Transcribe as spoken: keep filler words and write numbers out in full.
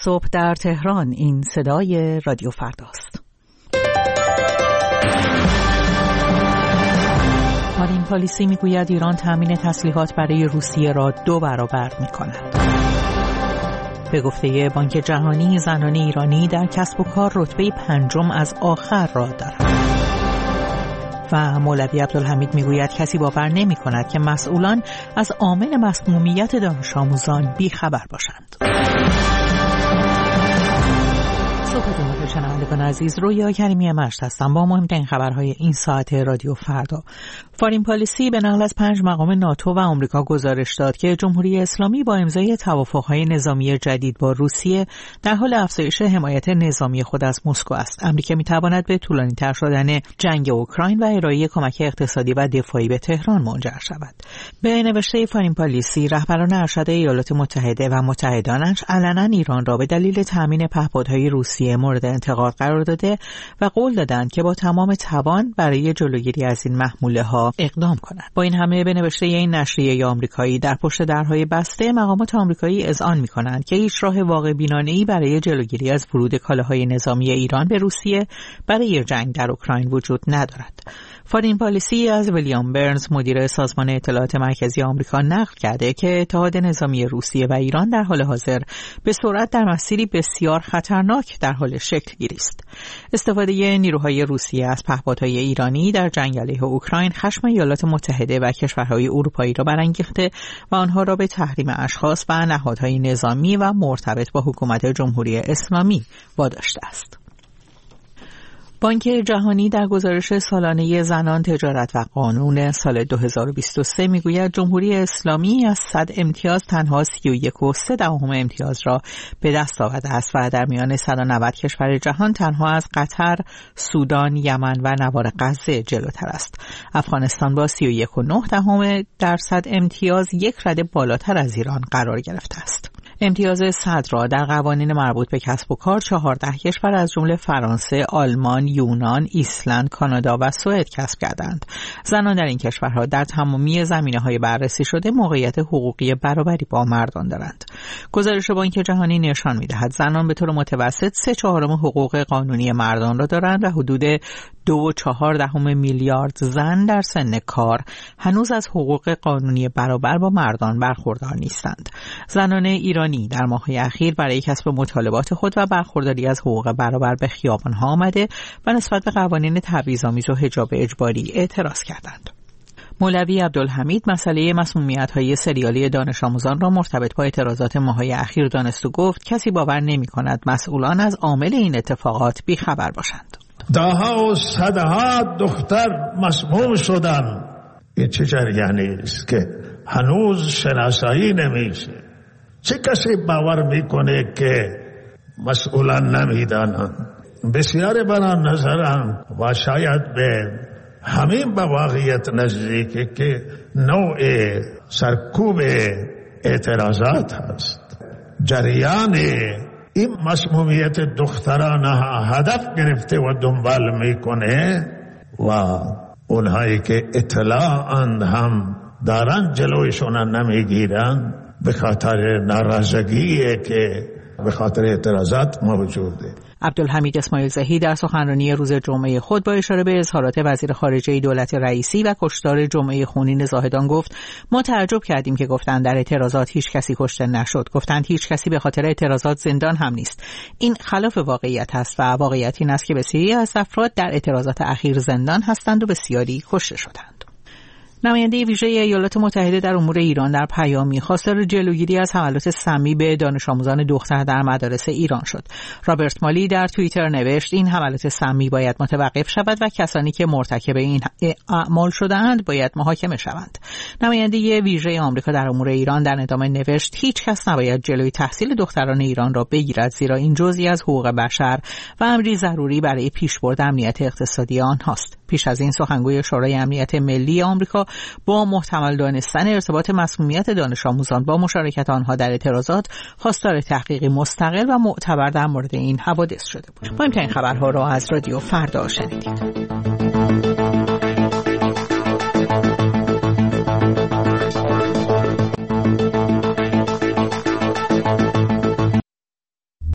صبح در تهران. این صدای رادیو فرداست. مارین پالیسی میگوید ایران تامین تسلیحات برای روسیه را دو برابر می‌کند. به گفته بانک جهانی، زنان ایرانی در کسب و کار رتبه پنجم از آخر را دارند. و مولوی عبدالحمید میگوید کسی باور نمی کند که مسئولان از عامل مسمومیت دانش آموزان بیخبر باشند. صبح دو شنوندگان عزیز، رویا کریمی مشت هستم با مهمترین خبرهای این ساعت رادیو فردا. فارین پالیسی به نقل از پنج مقام ناتو و آمریکا گزارش داد که جمهوری اسلامی با امضای توافق‌های نظامی جدید با روسیه در حال افزایش حمایت نظامی خود از مسکو است. امریکا می‌تواند به طولانی‌تر شدن جنگ اوکراین و ارائه کمک اقتصادی و دفاعی به تهران منجر شود. به نوشته فارین پالیسی، رهبران ارشد ایالات متحده و متحدانش علنا ایران را به دلیل تامین پهپادهای روسیه مورد انتقاد قرار داده و قول دادند که با تمام توان برای جلوگیری از این محموله‌ها اقدام کنند. با این همه به نوشته این نشریه آمریکایی، در پشت درهای بسته مقامات آمریکایی اذعان می‌کنند که هیچ راه واقع بینانه‌ای برای جلوگیری از ورود کالاهای نظامی ایران به روسیه برای جنگ در اوکراین وجود ندارد. فارین پالیسی از ویلیام برنز، مدیر سازمان اطلاعات مرکزی آمریکا، نقل کرده که اتحاد نظامی روسیه و ایران در حال حاضر به سرعت در مسیری بسیار خطرناک در حال شکل گیری است. استفاده نیروهای روسیه از پهپادهای ایرانی در جنگ علیه اوکراین خشم ایالات متحده و کشورهای اروپایی را برانگیخته و آنها را به تحریم اشخاص و نهادهای نظامی و مرتبط با حکومت جمهوری اسلامی واداشته است. بانک جهانی در گزارش سالانه زنان، تجارت و قانون سال دو هزار و بیست و سه میگوید جمهوری اسلامی از صد امتیاز تنها سی و یک و سه دهم امتیاز را به دست آورده است و در میان صد و نود کشور جهان تنها از قطر، سودان، یمن و نوار غزه جلوتر است. افغانستان با سی و یک و نه دهم درصد امتیاز یک رده بالاتر از ایران قرار گرفته است. امتیاز صد را در قوانین مربوط به کسب و کار چهارده کشور از جمله فرانسه، آلمان، یونان، ایسلند، کانادا و سوئد کسب کردند. زنان در این کشورها در تمامی زمینه‌های بررسی شده موقعیت حقوقی برابری با مردان دارند. گزارش بانک جهانی نشان می‌دهد زنان به طور متوسط سه چهارم حقوق قانونی مردان را دارند و حدود دو و چهار دهم میلیارد زن در سن کار هنوز از حقوق قانونی برابر با مردان برخوردار نیستند. زنان ایرانی در ماه‌های اخیر برای کسب مطالبات خود و برخورداری از حقوق برابر به خیابان‌ها آمده و نسبت به قوانین تبعیض‌آمیز و حجاب اجباری اعتراض کردند. مولوی عبدالحمید مسئله مسمومیت‌های سریالی دانش آموزان را مرتبط با اعتراضات ماه‌های اخیر دانست و گفت کسی باور نمی‌کند مسئولان از عامل این اتفاقات بی‌خبر باشند. دهها و صدها دختر مسموم شدن. این چه جریانی است که هنوز شناسایی نمیشه؟ چه کسی باور میکنه که مسئولان نمیدانند؟ بسیاری برای نظرم و شاید به همین به واقعیت نزدیکه که نوع سرکوب اعتراضات هست. جریان این مسمومیت دختران هدف گرفته و دنبال میکنه و اونهایی که اطلاعاند هم دارن جلویشون نمیگیرن به خاطر ناراضگیه که به خاطر اعتراضات موجوده. عبدالحمید اسماعیل زهی در سخنرانی روز جمعه خود با اشاره به اظهارات وزیر خارجه دولت رئیسی و کشتار جمعه خونین زاهدان گفت ما تعجب کردیم که گفتند در اعتراضات هیچ کسی کشته نشد. گفتند هیچ کسی به خاطر اعتراضات زندان هم نیست. این خلاف واقعیت است و واقعیت این است که بسیاری از افراد در اعتراضات اخیر زندان هستند و بسیاری کشته شدند. نماینده ویژه ایالات متحده در امور ایران در پیامی خواستار جلوگیری از حملات سمی به دانش آموزان دختر در مدارس ایران شد. رابرت مالی در توییتر نوشت این حملات سمی باید متوقف شود و کسانی که مرتکب این اعمال شده‌اند باید محاکمه شوند. نماینده ویژه آمریکا در امور ایران در ادامه نوشت هیچ کس نباید جلوی تحصیل دختران ایران را بگیرد زیرا این جزئی از حقوق بشر و امری ضروری برای پیشبرد امنیت اقتصادی آنهاست. پیش از این سخنگوی شورای امنیت ملی آمریکا با محتمل دانستن ارتباط مسمومیت دانش آموزان با مشارکت آنها در اعتراضات خواستار تحقیقی مستقل و معتبر در مورد این حوادث شده بود. مهمترین خبرها را از رادیو فردا شنیدید.